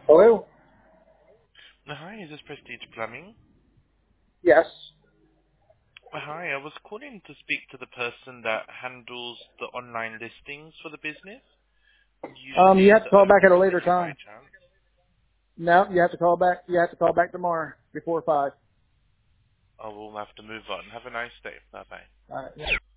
Hello? Hi, is this Prestige Plumbing? Yes. Hi, I was calling to speak to the person that handles the online listings for the business. You Usually have to the call back owner, at a is it later you by time. chance? No, you have to call back. You have to call back tomorrow before 5. Oh, we'll have to move on. Have a nice day. Bye-bye. All right.